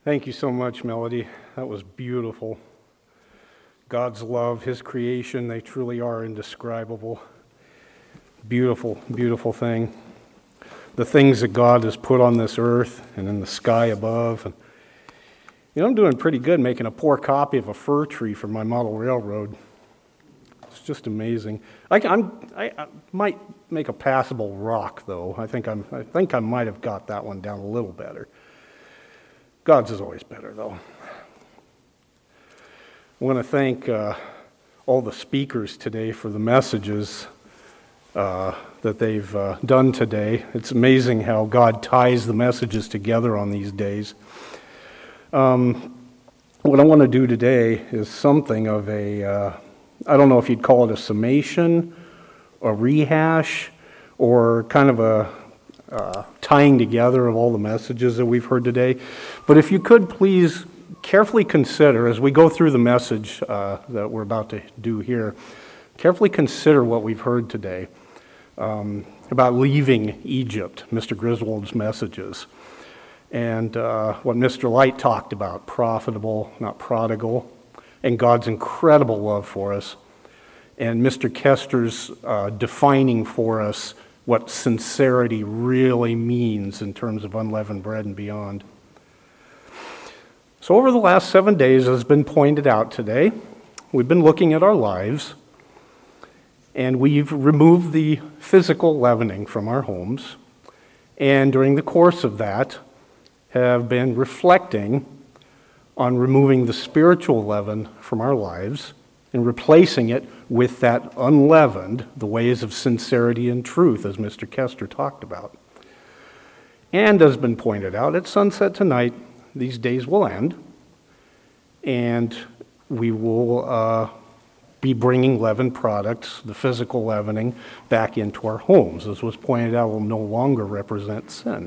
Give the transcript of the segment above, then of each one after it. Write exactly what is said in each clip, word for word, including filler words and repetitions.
Thank you so much, Melody. That was beautiful. God's love, His creation, they truly are indescribable. Beautiful, beautiful thing. The things that God has put on this earth and in the sky above. And, you know, I'm doing pretty good making a poor copy of a fir tree for my model railroad. It's just amazing. I, I'm, I, I might make a passable rock, though. I think I'm. I think I might have got that one down a little better. God's is always better, though. I want to thank uh, all the speakers today for the messages uh, that they've uh, done today. It's amazing how God ties the messages together on these days. Um, what I want to do today is something of a, uh, I don't know if you'd call it a summation, a rehash, or kind of a Uh, tying together of all the messages that we've heard today. But if you could please carefully consider, as we go through the message uh, that we're about to do here, carefully consider what we've heard today um, about leaving Egypt, Mister Griswold's messages, and uh, what Mister Light talked about, profitable, not prodigal, and God's incredible love for us, and Mister Kester's uh, defining for us what sincerity really means in terms of unleavened bread and beyond. So over the last seven days, as has been pointed out today, we've been looking at our lives, and we've removed the physical leavening from our homes, and during the course of that, have been reflecting on removing the spiritual leaven from our lives and replacing it with that unleavened, the ways of sincerity and truth, as Mister Kester talked about. And as been pointed out, at sunset tonight, these days will end, and we will uh, be bringing leavened products, the physical leavening, back into our homes. As was pointed out, will no longer represent sin.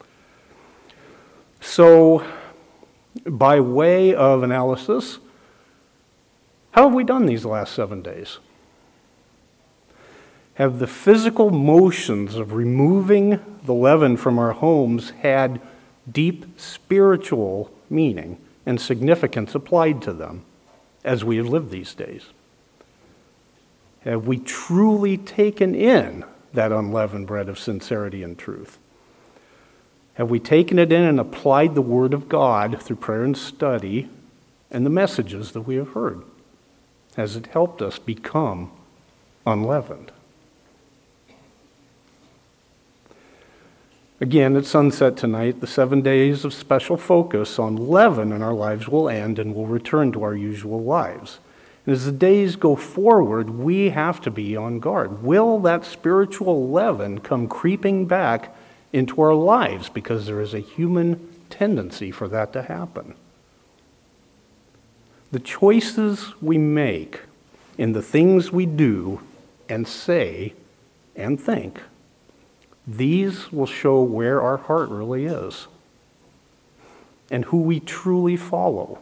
So, by way of analysis, how have we done these last seven days? Have the physical motions of removing the leaven from our homes had deep spiritual meaning and significance applied to them as we have lived these days? Have we truly taken in that unleavened bread of sincerity and truth? Have we taken it in and applied the Word of God through prayer and study and the messages that we have heard? Has it helped us become unleavened? Again, at sunset tonight, the seven days of special focus on leaven in our lives will end and we'll return to our usual lives. And as the days go forward, we have to be on guard. Will that spiritual leaven come creeping back into our lives? Because there is a human tendency for that to happen. The choices we make in the things we do and say and think, these will show where our heart really is and who we truly follow.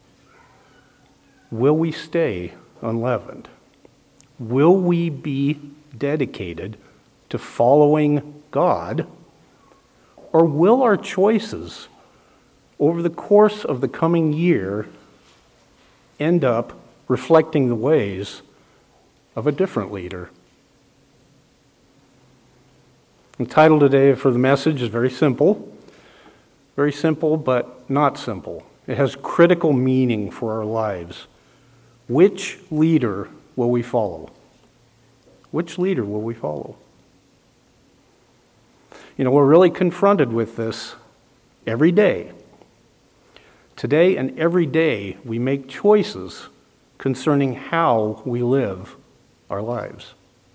Will we stay unleavened? Will we be dedicated to following God? Or will our choices over the course of the coming year end up reflecting the ways of a different leader? The title today for the message is very simple. Very simple, but not simple. It has critical meaning for our lives. Which leader will we follow? Which leader will we follow? You know, we're really confronted with this every day. Today and every day, we make choices concerning how we live our lives.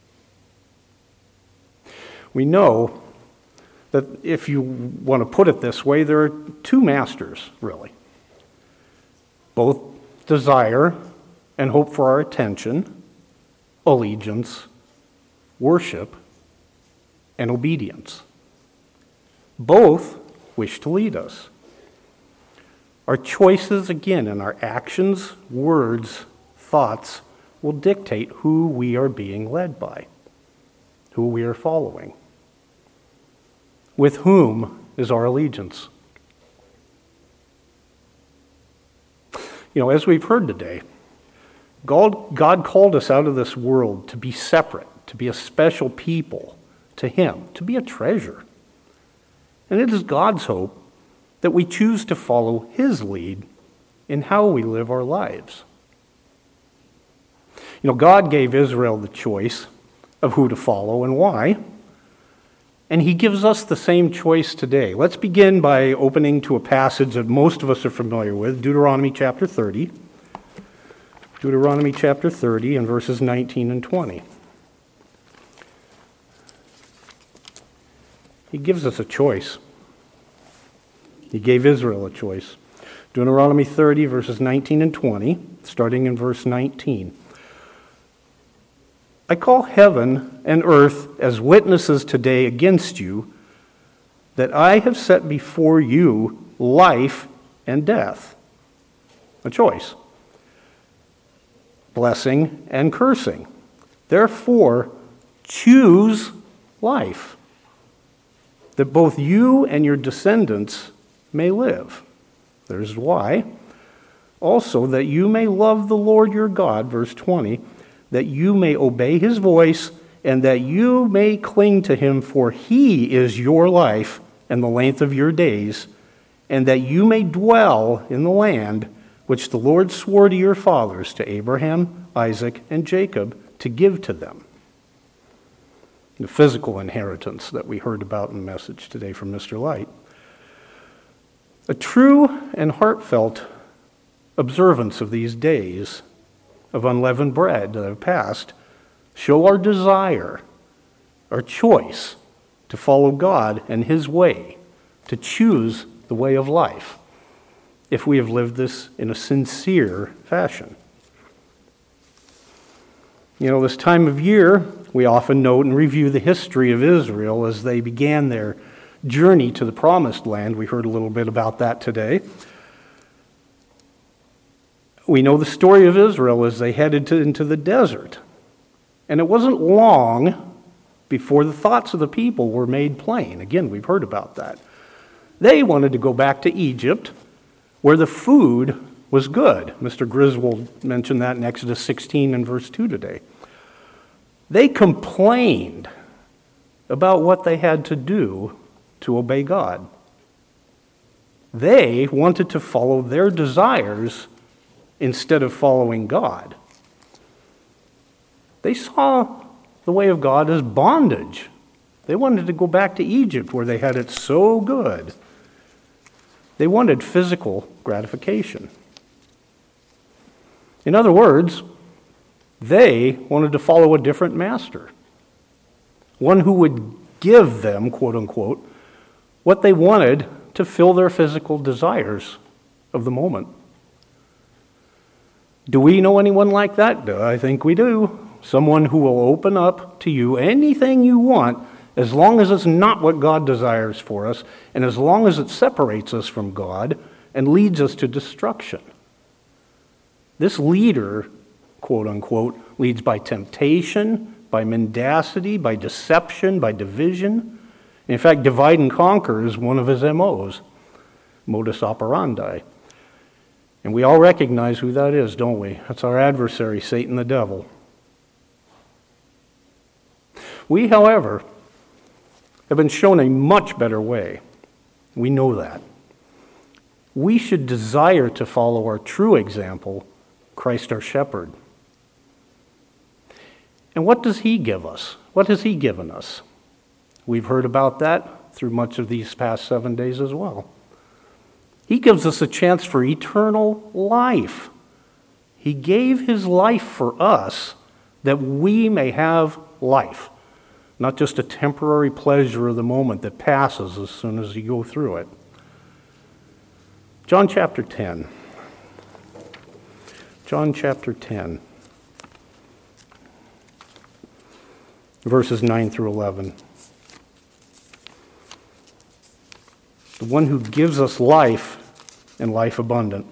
We know that if you want to put it this way, there are two masters, really. Both desire and hope for our attention, allegiance, worship, and obedience. Both wish to lead us. Our choices, again, in our actions, words, thoughts, will dictate who we are being led by, who we are following. With whom is our allegiance? You know, as we've heard today, God, God called us out of this world to be separate, to be a special people to Him, to be a treasure. And it is God's hope that we choose to follow His lead in how we live our lives. You know, God gave Israel the choice of who to follow and why, and He gives us the same choice today. Let's begin by opening to a passage that most of us are familiar with, Deuteronomy chapter thirty. Deuteronomy chapter thirty and verses nineteen and twenty. He gives us a choice. He gave Israel a choice. Deuteronomy thirty, verses nineteen and twenty, starting in verse nineteen. I call heaven and earth as witnesses today against you that I have set before you life and death. A choice. Blessing and cursing. Therefore, choose life, that both you and your descendants may live. There's why. Also, that you may love the Lord your God, verse twenty, that you may obey His voice, and that you may cling to Him, for He is your life and the length of your days, and that you may dwell in the land which the Lord swore to your fathers, to Abraham, Isaac, and Jacob, to give to them. The physical inheritance that we heard about in the message today from Mister Light. A true and heartfelt observance of these days of unleavened bread that have passed show our desire, our choice to follow God and His way, to choose the way of life, if we have lived this in a sincere fashion. You know, this time of year, we often note and review the history of Israel as they began their journey to the Promised Land. We heard a little bit about that today. We know the story of Israel as they headed to, into the desert. And it wasn't long before the thoughts of the people were made plain. Again, we've heard about that. They wanted to go back to Egypt, where the food was good. Mister Griswold mentioned that in Exodus sixteen and verse two today. They complained about what they had to do to obey God. They wanted to follow their desires instead of following God. They saw the way of God as bondage. They wanted to go back to Egypt where they had it so good. They wanted physical gratification. In other words, they wanted to follow a different master, one who would give them, quote unquote, what they wanted to fill their physical desires of the moment. Do we know anyone like that? I think we do. Someone who will open up to you anything you want, as long as it's not what God desires for us, and as long as it separates us from God and leads us to destruction. This leader, quote unquote, leads by temptation, by mendacity, by deception, by division. In fact, divide and conquer is one of his M Os, modus operandi. And we all recognize who that is, don't we? That's our adversary, Satan the devil. We, however, have been shown a much better way. We know that. We should desire to follow our true example, Christ our shepherd. And what does He give us? What has He given us? We've heard about that through much of these past seven days as well. He gives us a chance for eternal life. He gave His life for us that we may have life, not just a temporary pleasure of the moment that passes as soon as you go through it. John chapter ten. John chapter ten. Verses nine through eleven. The one who gives us life and life abundant.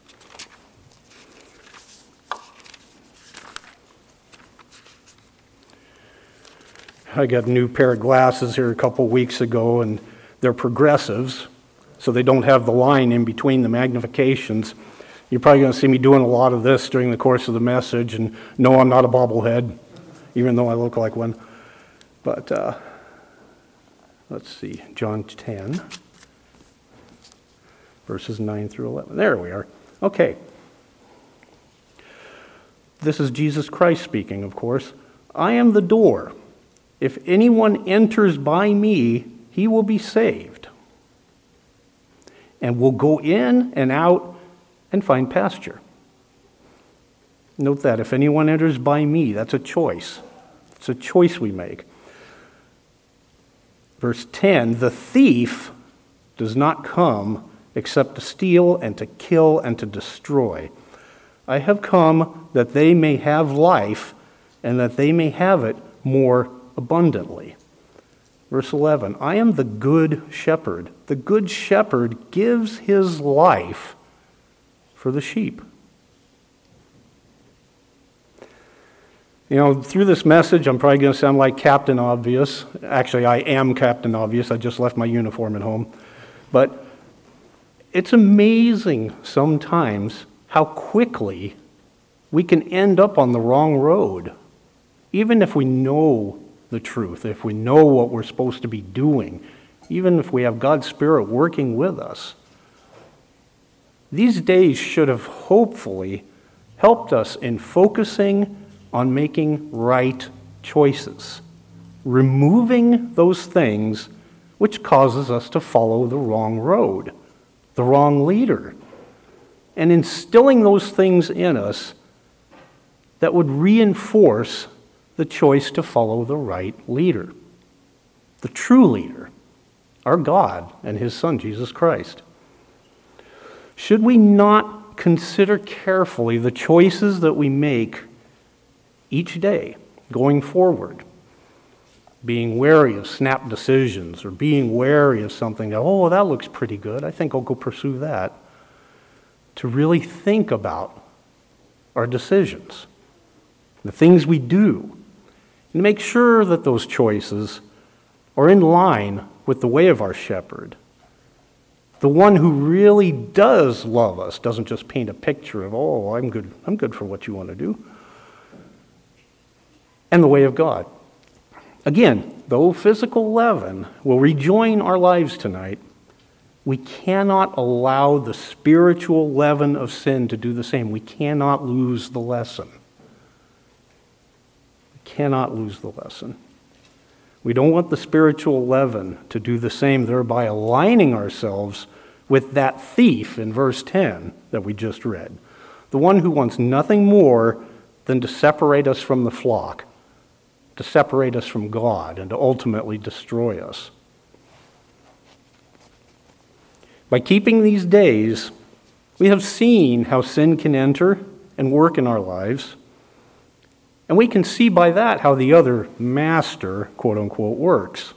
I got a new pair of glasses here a couple weeks ago, and they're progressives, so they don't have the line in between the magnifications. You're probably going to see me doing a lot of this during the course of the message, and no, I'm not a bobblehead, even though I look like one. But uh, let's see, John ten, verses nine through eleven. There we are. Okay. This is Jesus Christ speaking, of course. I am the door. If anyone enters by me, he will be saved, and will go in and out and find pasture. Note that, if anyone enters by me, that's a choice. It's a choice we make. Verse ten, the thief does not come except to steal and to kill and to destroy. I have come that they may have life and that they may have it more abundantly. Verse eleven, I am the good shepherd. The good shepherd gives his life for the sheep. You know, through this message, I'm probably going to sound like Captain Obvious. Actually, I am Captain Obvious. I just left my uniform at home. But it's amazing sometimes how quickly we can end up on the wrong road, even if we know the truth, if we know what we're supposed to be doing, even if we have God's Spirit working with us. These days should have hopefully helped us in focusing on making right choices, removing those things which causes us to follow the wrong road, the wrong leader, and instilling those things in us that would reinforce the choice to follow the right leader, the true leader, our God and his Son, Jesus Christ. Should we not consider carefully the choices that we make each day going forward? Being wary of snap decisions, or being wary of something that, oh, that looks pretty good, I think I'll go pursue that. To really think about our decisions, the things we do, and make sure that those choices are in line with the way of our shepherd. The one who really does love us, doesn't just paint a picture of, oh, I'm good, I'm good for what you want to do. And the way of God. Again, though physical leaven will rejoin our lives tonight, we cannot allow the spiritual leaven of sin to do the same. We cannot lose the lesson. We cannot lose the lesson. We don't want the spiritual leaven to do the same, thereby aligning ourselves with that thief in verse ten that we just read. The one who wants nothing more than to separate us from the flock, to separate us from God, and to ultimately destroy us. By keeping these days, we have seen how sin can enter and work in our lives, and we can see by that how the other master, quote unquote, works.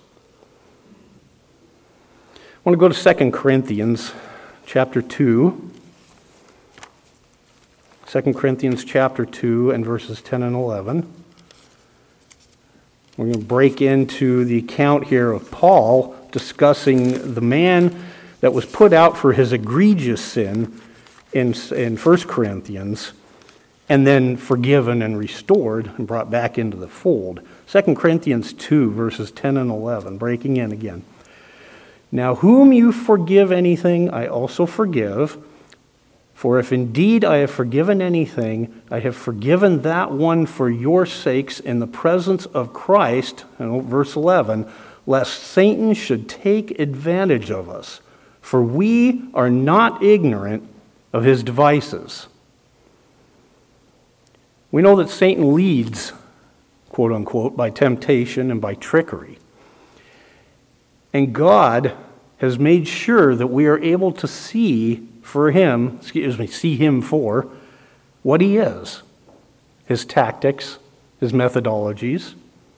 I want to go to Second Corinthians chapter two. Second Corinthians chapter two and verses ten and eleven. We're going to break into the account here of Paul discussing the man that was put out for his egregious sin in, in First Corinthians, and then forgiven and restored and brought back into the fold. Second Corinthians two, verses ten and eleven, breaking in again. Now whom you forgive anything, I also forgive. For if indeed I have forgiven anything, I have forgiven that one for your sakes in the presence of Christ, and verse eleven, lest Satan should take advantage of us. For we are not ignorant of his devices. We know that Satan leads, quote unquote, by temptation and by trickery. And God has made sure that we are able to see for him, excuse me, see him for what he is, his tactics, his methodologies.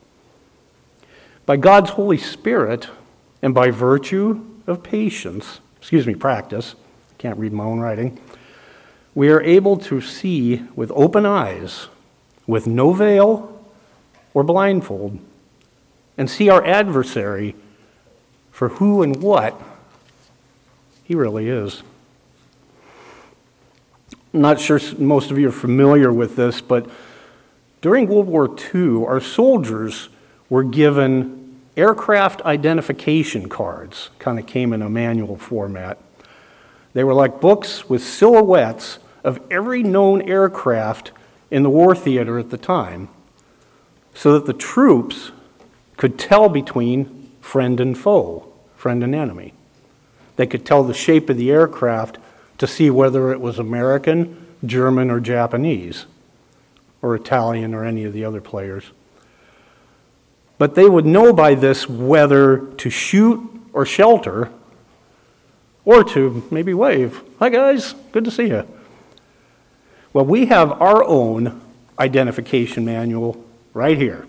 By God's Holy Spirit and by virtue of patience, excuse me, practice, can't read my own writing, we are able to see with open eyes, with no veil or blindfold, and see our adversary for who and what he really is. I'm not sure most of you are familiar with this, but during World War Two, our soldiers were given aircraft identification cards, kind of came in a manual format. They were like books with silhouettes of every known aircraft in the war theater at the time, so that the troops could tell between friend and foe, friend and enemy. They could tell the shape of the aircraft to see whether it was American, German, or Japanese, or Italian, or any of the other players. But they would know by this whether to shoot or shelter, or to maybe wave. Hi guys, good to see you. Well, we have our own identification manual right here.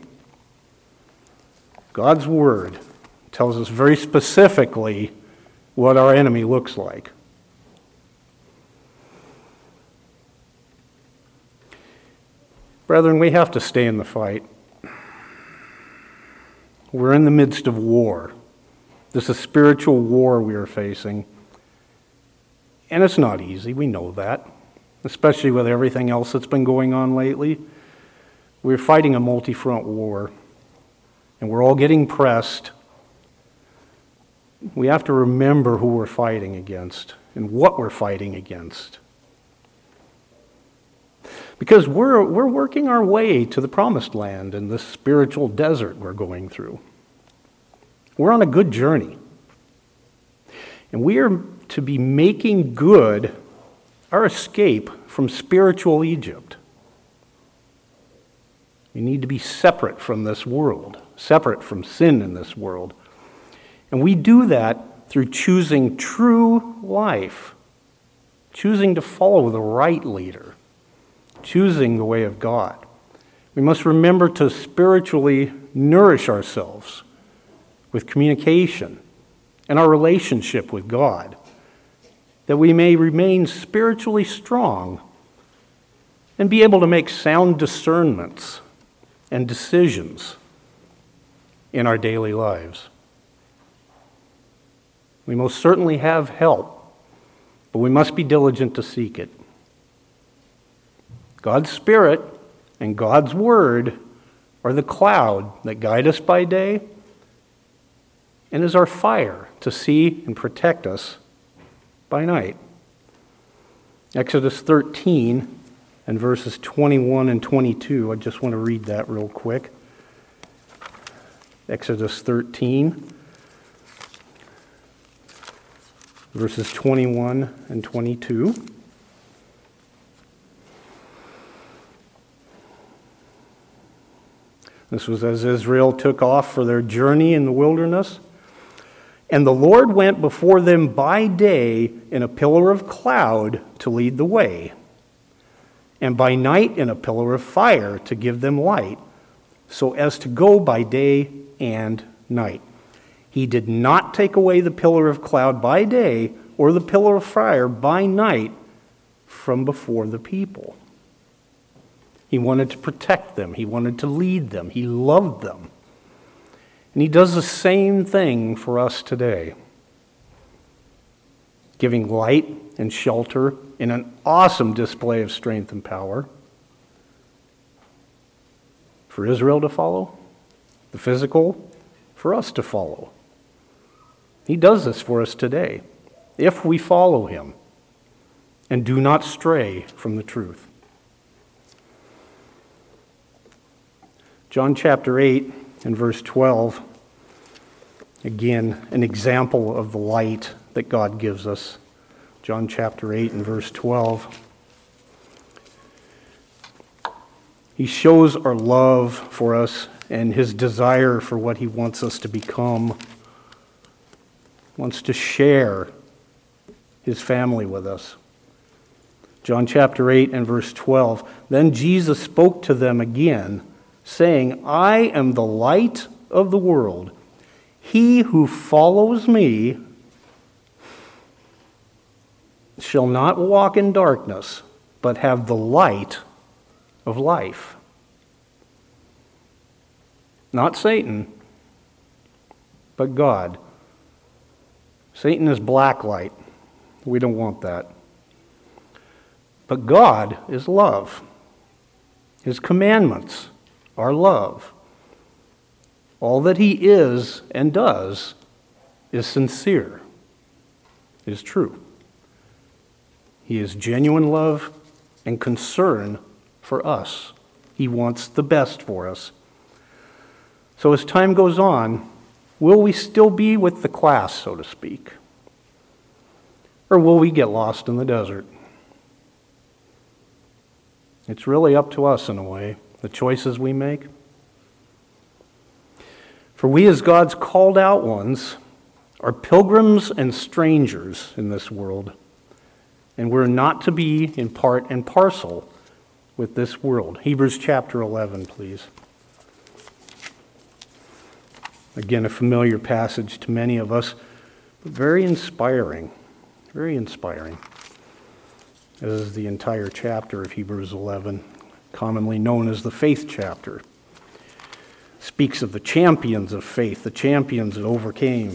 God's Word tells us very specifically what our enemy looks like. Brethren, we have to stay in the fight. We're in the midst of war. This is a spiritual war we are facing. And it's not easy, we know that, especially with everything else that's been going on lately. We're fighting a multi-front war, and we're all getting pressed. We have to remember who we're fighting against and what we're fighting against. Because we're, we're working our way to the promised land in this spiritual desert we're going through. We're on a good journey. And we are to be making good our escape from spiritual Egypt. We need to be separate from this world, separate from sin in this world. And we do that through choosing true life, choosing to follow the right leader, choosing the way of God. We must remember to spiritually nourish ourselves with communication and our relationship with God, that we may remain spiritually strong and be able to make sound discernments and decisions in our daily lives. We most certainly have help, but we must be diligent to seek it. God's Spirit and God's Word are the cloud that guide us by day and is our fire to see and protect us by night. Exodus thirteen and verses twenty-one and twenty-two, I just want to read that real quick. Exodus thirteen, verses twenty-one and twenty-two. This was as Israel took off for their journey in the wilderness. And the Lord went before them by day in a pillar of cloud to lead the way, and by night in a pillar of fire to give them light, so as to go by day and night. He did not take away the pillar of cloud by day or the pillar of fire by night from before the people. He wanted to protect them. He wanted to lead them. He loved them. And he does the same thing for us today, giving light and shelter in an awesome display of strength and power for Israel to follow, the physical, for us to follow. He does this for us today, if we follow him and do not stray from the truth. John chapter eight and verse twelve, again, an example of the light that God gives us. John chapter eight and verse twelve. He shows our love for us and his desire for what he wants us to become. Wants to share his family with us. John chapter eight and verse twelve. Then Jesus spoke to them again, saying, I am the light of the world. He who follows me shall not walk in darkness, but have the light of life. Not Satan, but God. Satan is black light. We don't want that. But God is love. His commandments are love. All that he is and does is sincere, is true. He is genuine love and concern for us. He wants the best for us. So as time goes on, will we still be with the class, so to speak? Or will we get lost in the desert? It's really up to us in a way, the choices we make. For we as God's called out ones are pilgrims and strangers in this world, and we're not to be in part and parcel with this world. Hebrews chapter eleven, please. Again, a familiar passage to many of us, but very inspiring, very inspiring. This is the entire chapter of Hebrews eleven, commonly known as the faith chapter. Speaks of the champions of faith, the champions that overcame,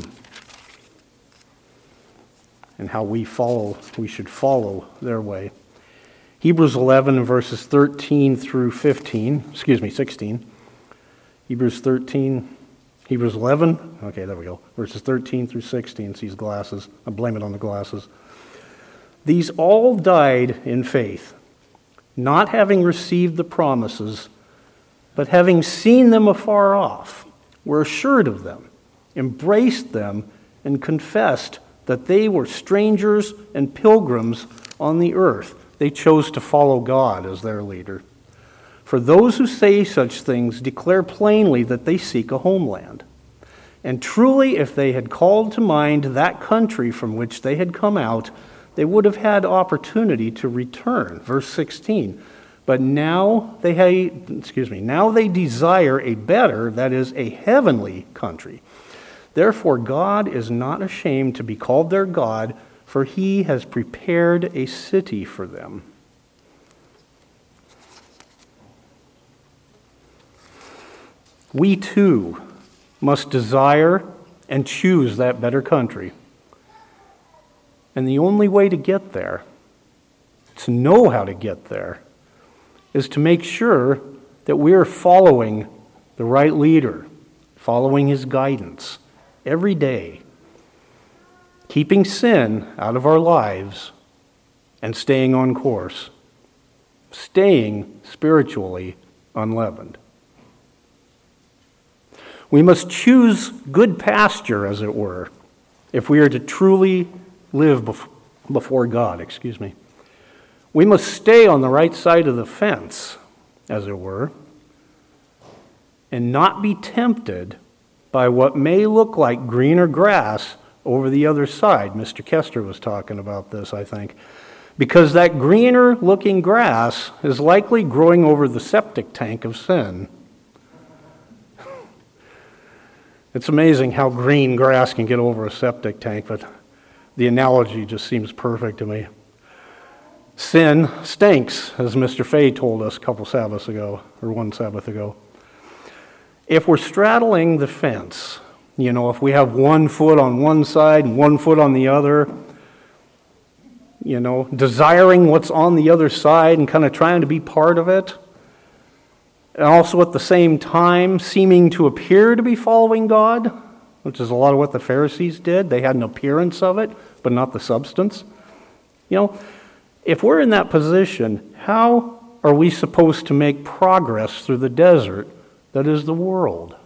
and how we follow, we should follow their way. Hebrews eleven, verses thirteen through fifteen, excuse me, sixteen. Hebrews thirteen, Hebrews eleven, okay, there we go, verses thirteen through sixteen. See his glasses. I blame it on the glasses. These all died in faith, not having received the promises, but having seen them afar off, were assured of them, embraced them, and confessed that they were strangers and pilgrims on the earth. They chose to follow God as their leader. For those who say such things declare plainly that they seek a homeland. And truly, if they had called to mind that country from which they had come out, they would have had opportunity to return. Verse sixteen. But now they ha- excuse me, now they desire a better, that is, a heavenly country. Therefore, God is not ashamed to be called their God, for he has prepared a city for them. We too must desire and choose that better country. And the only way to get there, to know how to get there, is to make sure that we are following the right leader, following his guidance every day, keeping sin out of our lives and staying on course, staying spiritually unleavened. We must choose good pasture, as it were, if we are to truly live before God, excuse me. We must stay on the right side of the fence, as it were, and not be tempted by what may look like greener grass over the other side. Mister Kester was talking about this, I think. Because that greener looking grass is likely growing over the septic tank of sin. It's amazing how green grass can get over a septic tank, but the analogy just seems perfect to me. Sin stinks, as Mister Fay told us a couple Sabbaths ago, or one Sabbath ago. If we're straddling the fence, you know, if we have one foot on one side and one foot on the other, you know, desiring what's on the other side and kind of trying to be part of it, and also at the same time seeming to appear to be following God, which is a lot of what the Pharisees did. They had an appearance of it, but not the substance. You know, if we're in that position, how are we supposed to make progress through the desert that is the world?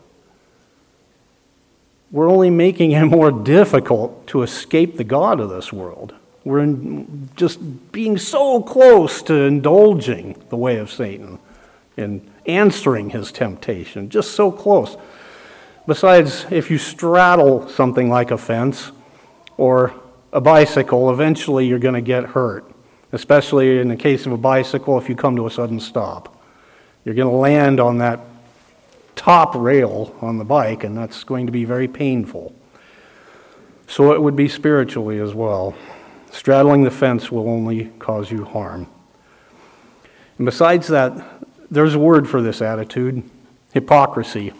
We're only making it more difficult to escape the God of this world. We're in just being so close to indulging the way of Satan and answering his temptation, just so close. Besides, if you straddle something like a fence or a bicycle, eventually you're going to get hurt. Especially in the case of a bicycle, if you come to a sudden stop. You're going to land on that top rail on the bike, and that's going to be very painful. So it would be spiritually as well. Straddling the fence will only cause you harm. And besides that, there's a word for this attitude: hypocrisy.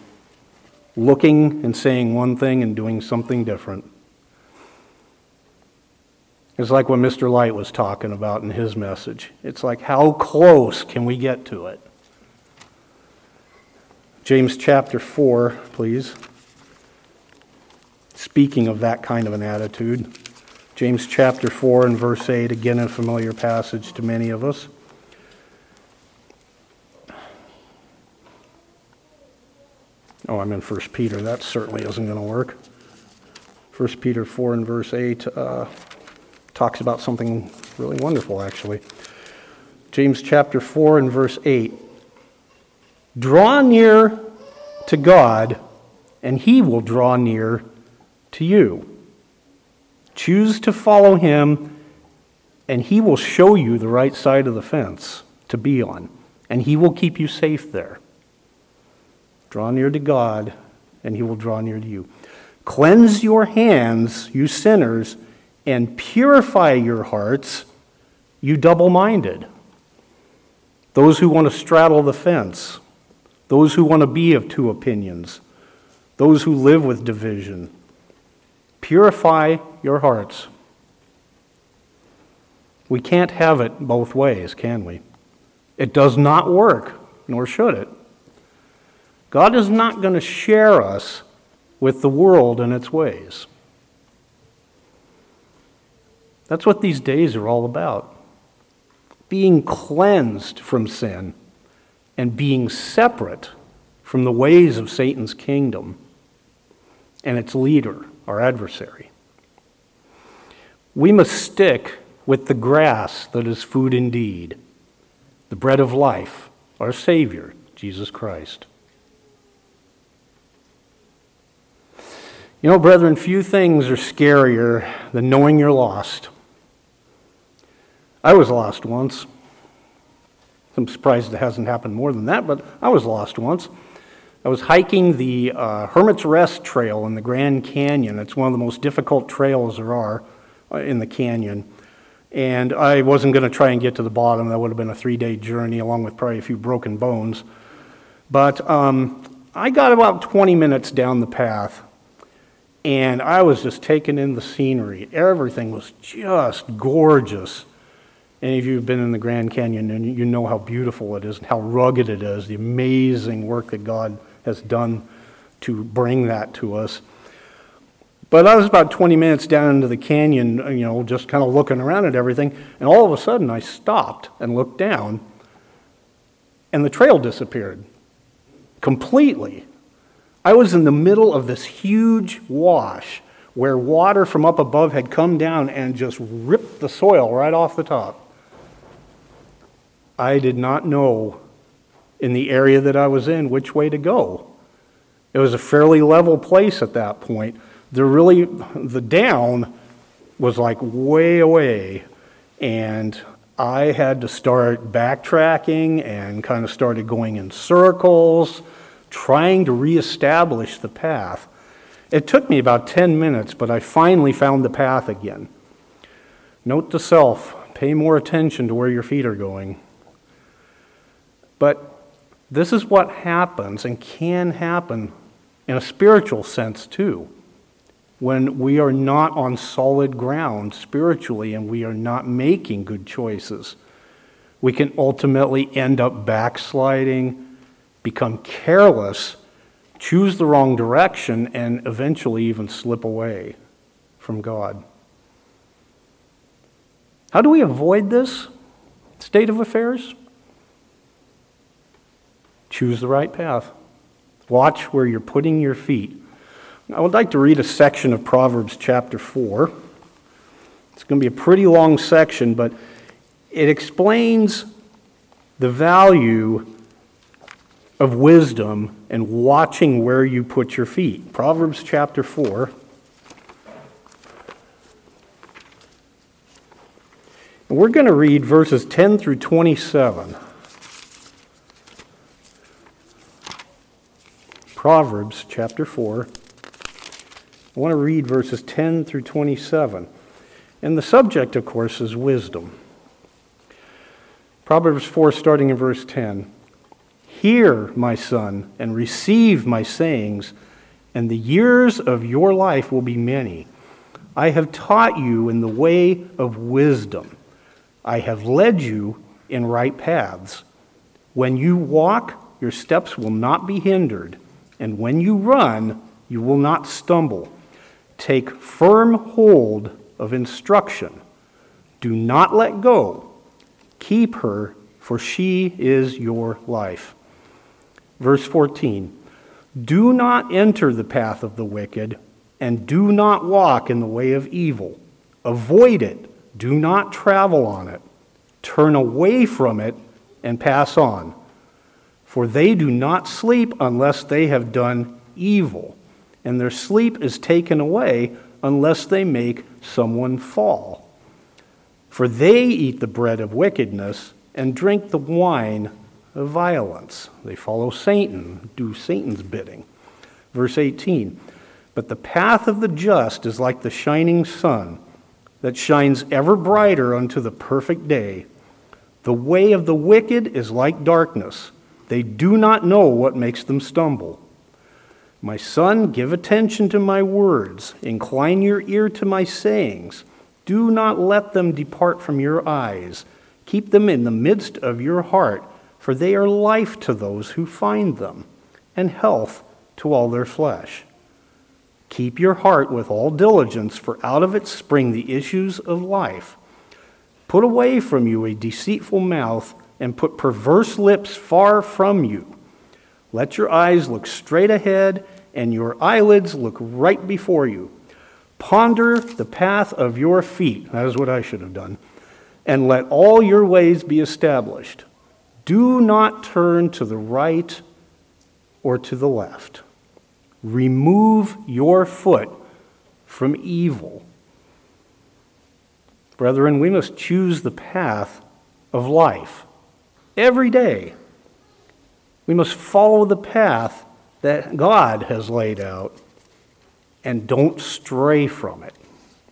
Looking and saying one thing and doing something different. It's like what Mister Light was talking about in his message. It's like, how close can we get to it? James chapter four, please. Speaking of that kind of an attitude, James chapter four and verse eight, again a familiar passage to many of us. Oh, I'm in First Peter. That certainly isn't going to work. First Peter four and verse eight uh, talks about something really wonderful, actually. James chapter four and verse eight. Draw near to God, and he will draw near to you. Choose to follow him, and he will show you the right side of the fence to be on, and he will keep you safe there. Draw near to God, and he will draw near to you. Cleanse your hands, you sinners, and purify your hearts, you double-minded. Those who want to straddle the fence, those who want to be of two opinions, those who live with division. Purify your hearts. We can't have it both ways, can we? It does not work, nor should it. God is not going to share us with the world and its ways. That's what these days are all about. Being cleansed from sin and being separate from the ways of Satan's kingdom and its leader, our adversary. We must stick with the grass that is food indeed, the bread of life, our Savior, Jesus Christ. You know, brethren, few things are scarier than knowing you're lost. I was lost once. I'm surprised it hasn't happened more than that, but I was lost once. I was hiking the uh, Hermit's Rest Trail in the Grand Canyon. It's one of the most difficult trails there are uh, in the canyon. And I wasn't going to try and get to the bottom. That would have been a three-day journey, along with probably a few broken bones. But um, I got about twenty minutes down the path, and I was just taking in the scenery. Everything was just gorgeous. Any of you who've been in the Grand Canyon, and you know how beautiful it is and how rugged it is, the amazing work that God has done to bring that to us. But I was about twenty minutes down into the canyon, you know, just kind of looking around at everything, and all of a sudden I stopped and looked down, and the trail disappeared completely. I was in the middle of this huge wash where water from up above had come down and just ripped the soil right off the top. I did not know in the area that I was in which way to go. It was a fairly level place at that point. The really, the down was like way away, and I had to start backtracking and kind of started going in circles, trying to reestablish the path. It took me about ten minutes, but I finally found the path again. Note to self, pay more attention to where your feet are going. But this is what happens and can happen in a spiritual sense too, when we are not on solid ground spiritually and we are not making good choices. We can ultimately end up backsliding, become careless, choose the wrong direction, and eventually even slip away from God. How do we avoid this state of affairs? Choose the right path. Watch where you're putting your feet. I would like to read a section of Proverbs chapter four. It's going to be a pretty long section, but it explains the value of wisdom and watching where you put your feet. Proverbs chapter four. And we're going to read verses ten through twenty-seven. Proverbs chapter four. I want to read verses ten through twenty-seven. And the subject, of course, is wisdom. Proverbs four, starting in verse ten. Hear, my son, and receive my sayings, and the years of your life will be many. I have taught you in the way of wisdom. I have led you in right paths. When you walk, your steps will not be hindered, and when you run, you will not stumble. Take firm hold of instruction. Do not let go. Keep her, for she is your life. Verse fourteen, do not enter the path of the wicked, and do not walk in the way of evil. Avoid it. Do not travel on it. Turn away from it and pass on. For they do not sleep unless they have done evil, and their sleep is taken away unless they make someone fall. For they eat the bread of wickedness and drink the wine of violence. They follow Satan, do Satan's bidding. Verse eighteen, but the path of the just is like the shining sun that shines ever brighter unto the perfect day. The way of the wicked is like darkness. They do not know what makes them stumble. My son, give attention to my words. Incline your ear to my sayings. Do not let them depart from your eyes. Keep them in the midst of your heart, for they are life to those who find them, and health to all their flesh. Keep your heart with all diligence, for out of it spring the issues of life. Put away from you a deceitful mouth, and put perverse lips far from you. Let your eyes look straight ahead, and your eyelids look right before you. Ponder the path of your feet. That is what I should have done. And let all your ways be established. Do not turn to the right or to the left. Remove your foot from evil. Brethren, we must choose the path of life every day. We must follow the path that God has laid out and don't stray from it.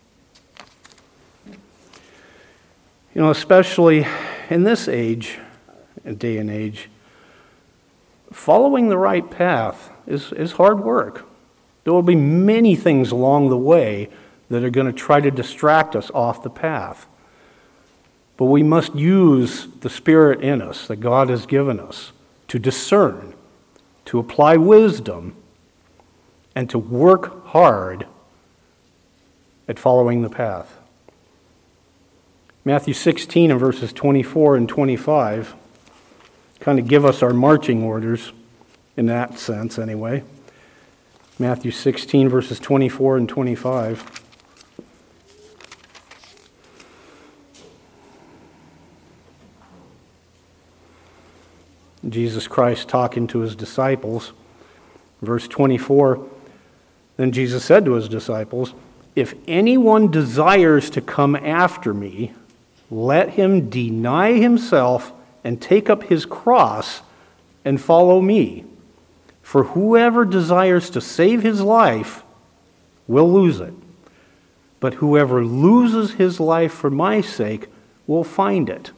You know, especially in this age, day and age, following the right path is, is hard work. There will be many things along the way that are going to try to distract us off the path. But we must use the Spirit in us that God has given us to discern, to apply wisdom, and to work hard at following the path. Matthew sixteen and verses twenty-four and twenty-five kind of give us our marching orders in that sense anyway. Matthew sixteen verses twenty-four and twenty-five. Jesus Christ talking to his disciples. Verse twenty-four, then Jesus said to his disciples, if anyone desires to come after me, let him deny himself and take up his cross and follow me. For whoever desires to save his life will lose it. But whoever loses his life for my sake will find it.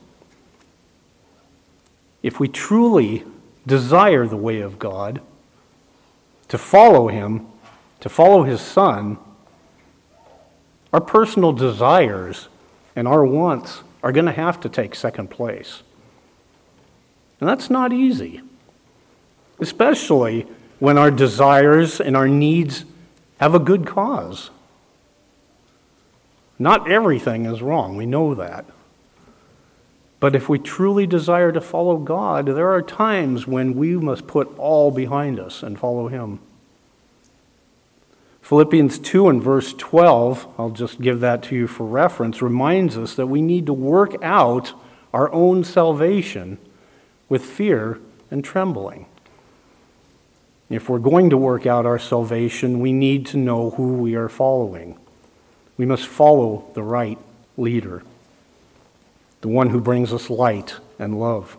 If we truly desire the way of God, to follow him, to follow his Son, our personal desires and our wants are going to have to take second place. And that's not easy, especially when our desires and our needs have a good cause. Not everything is wrong, we know that. But if we truly desire to follow God, there are times when we must put all behind us and follow him. Philippians two and verse twelve, I'll just give that to you for reference, reminds us that we need to work out our own salvation with fear and trembling. If we're going to work out our salvation, we need to know who we are following. We must follow the right leader, the one who brings us light and love.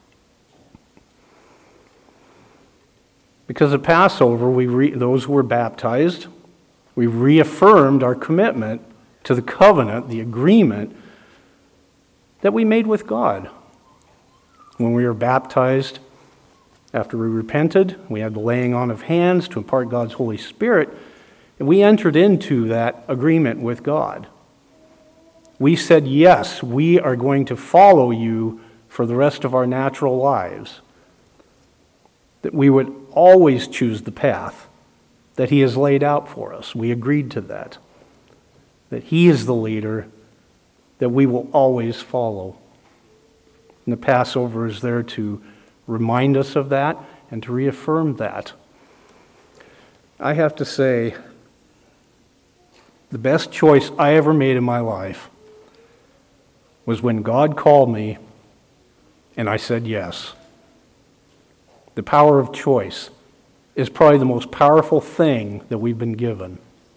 Because at Passover, we re- those who were baptized, we reaffirmed our commitment to the covenant, the agreement that we made with God. When we were baptized, after we repented, we had the laying on of hands to impart God's Holy Spirit, And we entered into that agreement with God. We said, yes, we are going to follow you for the rest of our natural lives. That we would always choose the path that he has laid out for us. We agreed to that. That he is the leader that we will always follow. And the Passover is there to remind us of that and to reaffirm that. I have to say, the best choice I ever made in my life was when God called me and I said yes. The power of choice is probably the most powerful thing that we've been given.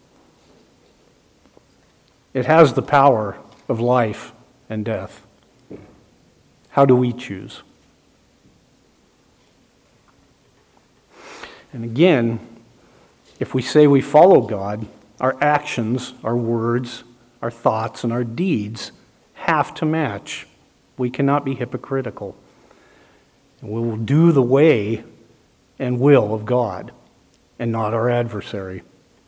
It has the power of life and death. How do we choose? And again, if we say we follow God, our actions, our words, our thoughts, and our deeds have to match. We cannot be hypocritical. And we will do the way and will of God and not our adversary.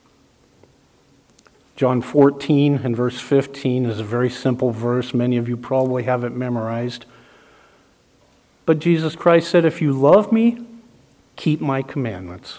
John fourteen and verse fifteen is a very simple verse. Many of you probably have it memorized. But Jesus Christ said, if you love me, keep my commandments.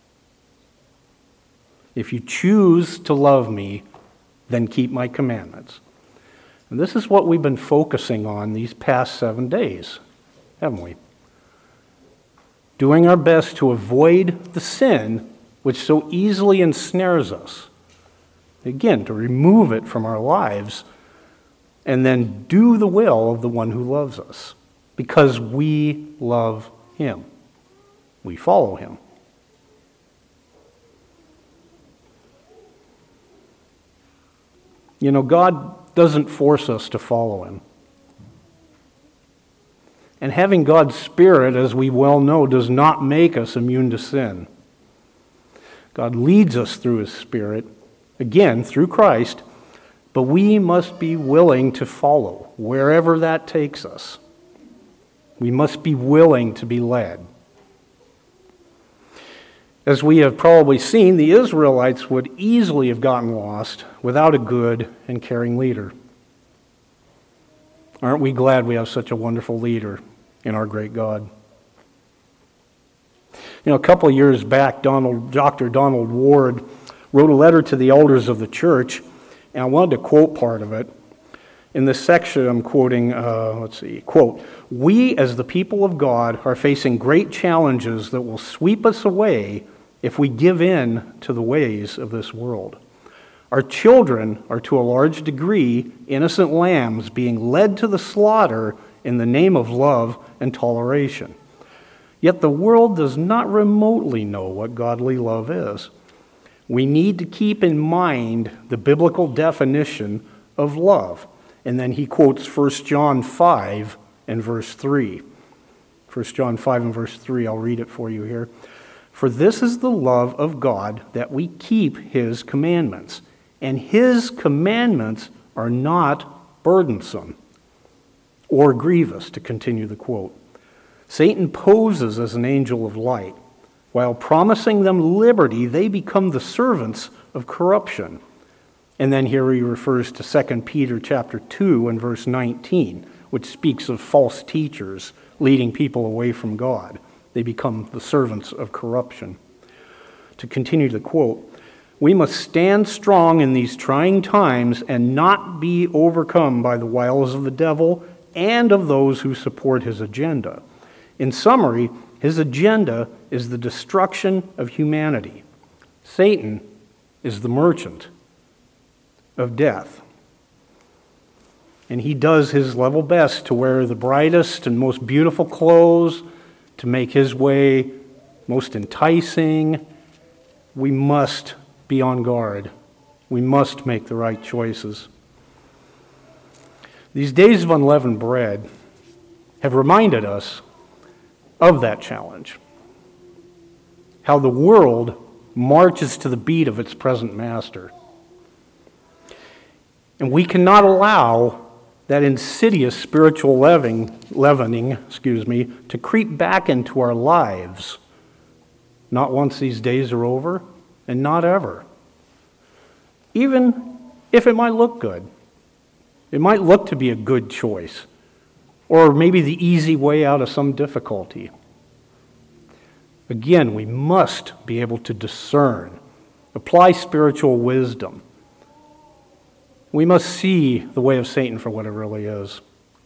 If you choose to love me, then keep my commandments. And this is what we've been focusing on these past seven days, haven't we? Doing our best to avoid the sin which so easily ensnares us. Again, to remove it from our lives and then do the will of the one who loves us because we love him. We follow him. You know, God doesn't force us to follow him. And having God's Spirit, as we well know, does not make us immune to sin. God leads us through his Spirit, again, through Christ, but we must be willing to follow wherever that takes us. We must be willing to be led. As we have probably seen, the Israelites would easily have gotten lost without a good and caring leader. Aren't we glad we have such a wonderful leader in our great God? You know, a couple of years back, Donald, Doctor Donald Ward wrote a letter to the elders of the church, and I wanted to quote part of it. In this section, I'm quoting, uh, let's see, quote, "We as the people of God are facing great challenges that will sweep us away if we give in to the ways of this world. Our children are to a large degree innocent lambs being led to the slaughter in the name of love and toleration. Yet the world does not remotely know what godly love is. We need to keep in mind the biblical definition of love." And then he quotes First John five and verse three. First John five and verse three, I'll read it for you here. "For this is the love of God, that we keep his commandments. And his commandments are not burdensome or grievous," to continue the quote. "Satan poses as an angel of light. While promising them liberty, they become the servants of corruption." And then here he refers to Second Peter chapter two and verse nineteen, which speaks of false teachers leading people away from God. They become the servants of corruption. To continue the quote, "We must stand strong in these trying times and not be overcome by the wiles of the devil and of those who support his agenda. In summary, his agenda is the destruction of humanity. Satan is the merchant of death. And he does his level best to wear the brightest and most beautiful clothes, to make his way most enticing. We must be on guard. We must make the right choices. These days of unleavened bread have reminded us of that challenge. How the world marches to the beat of its present master. And we cannot allow that insidious spiritual leavening, leavening, excuse me, to creep back into our lives. Not once these days are over, and not ever. even if it might look good. It might look to be a good choice, or maybe the easy way out of some difficulty. Again, we must be able to discern, apply spiritual wisdom. We must see the way of Satan for what it really is.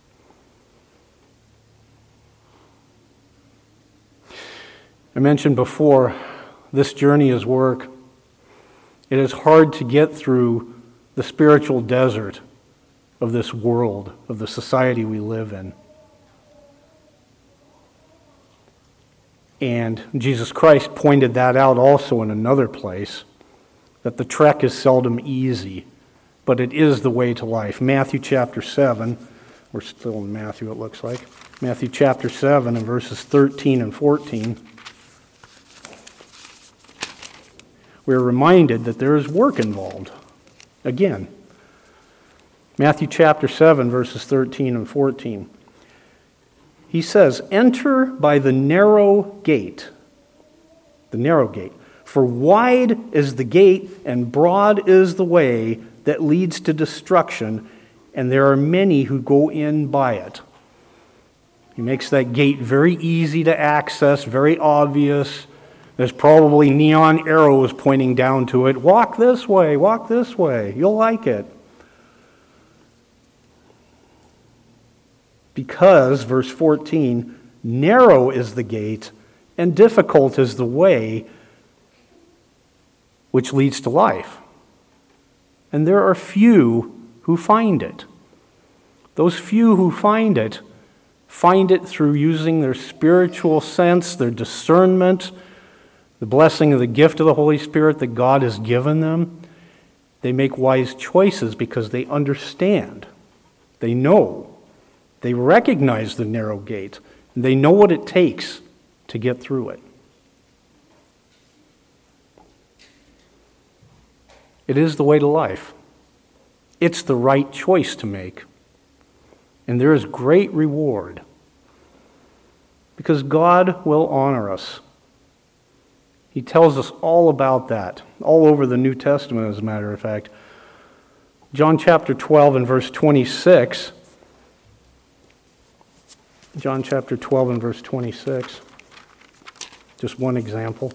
I mentioned before, this journey is work. It is hard to get through the spiritual desert of this world, of the society we live in. And Jesus Christ pointed that out also in another place, that the trek is seldom easy, but it is the way to life. Matthew chapter seven, we're still in Matthew it looks like. Matthew chapter seven and verses thirteen and fourteen. We're reminded that there is work involved. Again, Matthew chapter seven, verses thirteen and fourteen. He says, "Enter by the narrow gate." The narrow gate. "For wide is the gate and broad is the way that leads to destruction, and there are many who go in by it." He makes that gate very easy to access, very obvious. There's probably neon arrows pointing down to it. Walk this way, walk this way. You'll like it. Because, verse fourteen, narrow is the gate and difficult is the way which leads to life. And there are few who find it. Those few who find it, find it through using their spiritual sense, their discernment, the blessing of the gift of the Holy Spirit that God has given them. They make wise choices because they understand. They know. They recognize the narrow gate. And they know what it takes to get through it. It is the way to life. It's the right choice to make. And there is great reward. Because God will honor us. He tells us all about that, all over the New Testament, as a matter of fact. John chapter twelve and verse twenty-six. John chapter twelve and verse twenty-six. Just one example.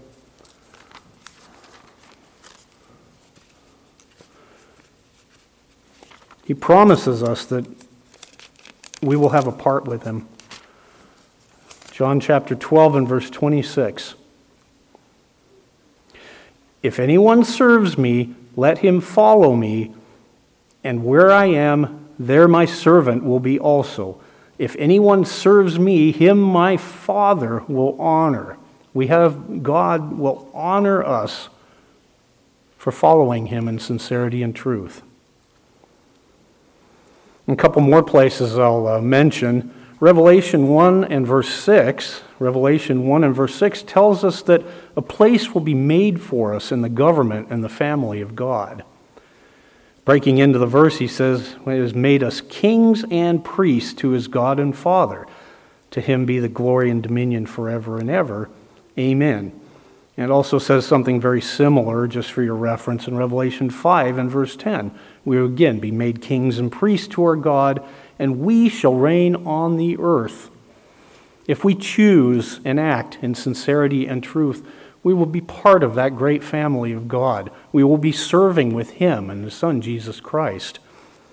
He promises us that we will have a part with him. John chapter twelve and verse twenty-six. "If anyone serves me, let him follow me, and where I am, there my servant will be also. If anyone serves me, him my Father will honor." We have, God will honor us for following him in sincerity and truth. A couple more places I'll uh, mention. Revelation one and verse six, Revelation one and verse six tells us that a place will be made for us in the government and the family of God. Breaking into the verse, he says, "He has made us kings and priests to his God and Father. To him be the glory and dominion forever and ever. Amen." And it also says something very similar, just for your reference, in Revelation five and verse ten. "We will again be made kings and priests to our God, and we shall reign on the earth." If we choose and act in sincerity and truth, we will be part of that great family of God. We will be serving with him and his Son, Jesus Christ.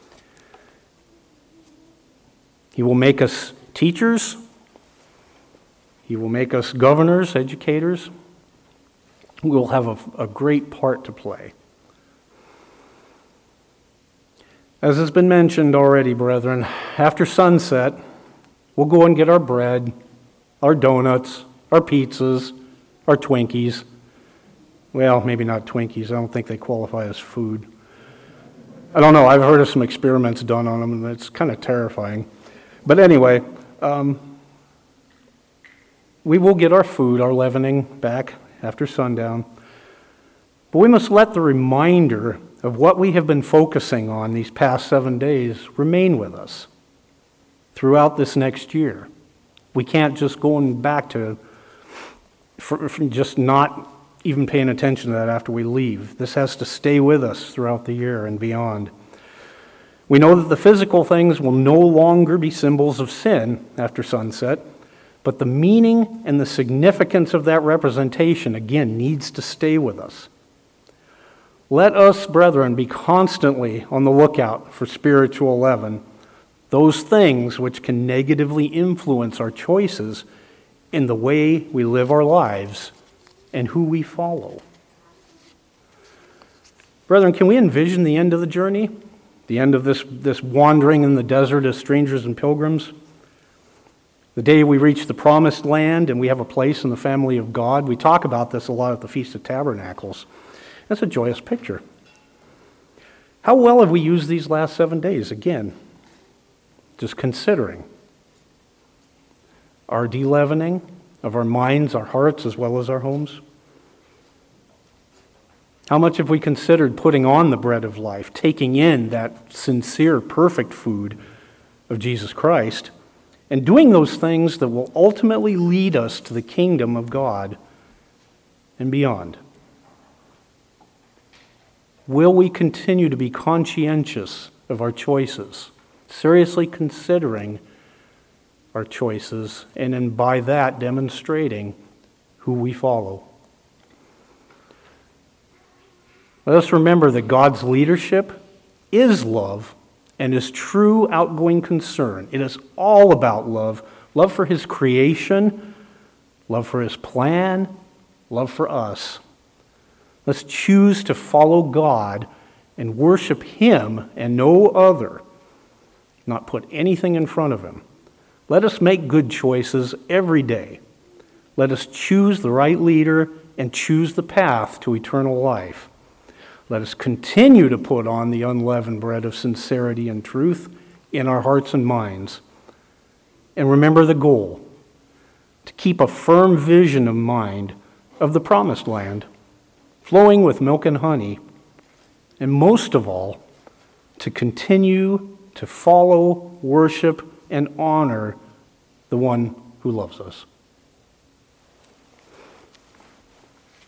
He will make us teachers. He will make us governors, educators. We will have a, a great part to play. As has been mentioned already, brethren, after sunset, we'll go and get our bread, our donuts, our pizzas, our Twinkies. Well, maybe not Twinkies. I don't think they qualify as food. I don't know. I've heard of some experiments done on them, and it's kind of terrifying. But anyway, um, we will get our food, our leavening, back after sundown. But we must let the reminder of what we have been focusing on these past seven days remain with us throughout this next year. We can't just go back to for, for just not even paying attention to that after we leave. This has to stay with us throughout the year and beyond. We know that the physical things will no longer be symbols of sin after sunset, but the meaning and the significance of that representation, again, needs to stay with us. Let us, brethren, be constantly on the lookout for spiritual leaven, those things which can negatively influence our choices in the way we live our lives and who we follow. Brethren, can we envision the end of the journey? The end of this, this wandering in the desert as strangers and pilgrims? The day we reach the promised land and we have a place in the family of God. We talk about this a lot at the Feast of Tabernacles. That's a joyous picture. How well have we used these last seven days? Again, just considering our de-leavening of our minds, our hearts, as well as our homes. How much have we considered putting on the bread of life, taking in that sincere, perfect food of Jesus Christ, and doing those things that will ultimately lead us to the kingdom of God and beyond? Will we continue to be conscientious of our choices, seriously considering our choices, and then by that demonstrating who we follow? Let us remember that God's leadership is love and His true outgoing concern. It is all about love. Love for His creation, love for His plan, love for us. Let's choose to follow God and worship Him and no other, not put anything in front of Him. Let us make good choices every day. Let us choose the right leader and choose the path to eternal life. Let us continue to put on the unleavened bread of sincerity and truth in our hearts and minds. And remember the goal, to keep a firm vision of mind of the promised land, flowing with milk and honey, and most of all, to continue to follow, worship, and honor the one who loves us.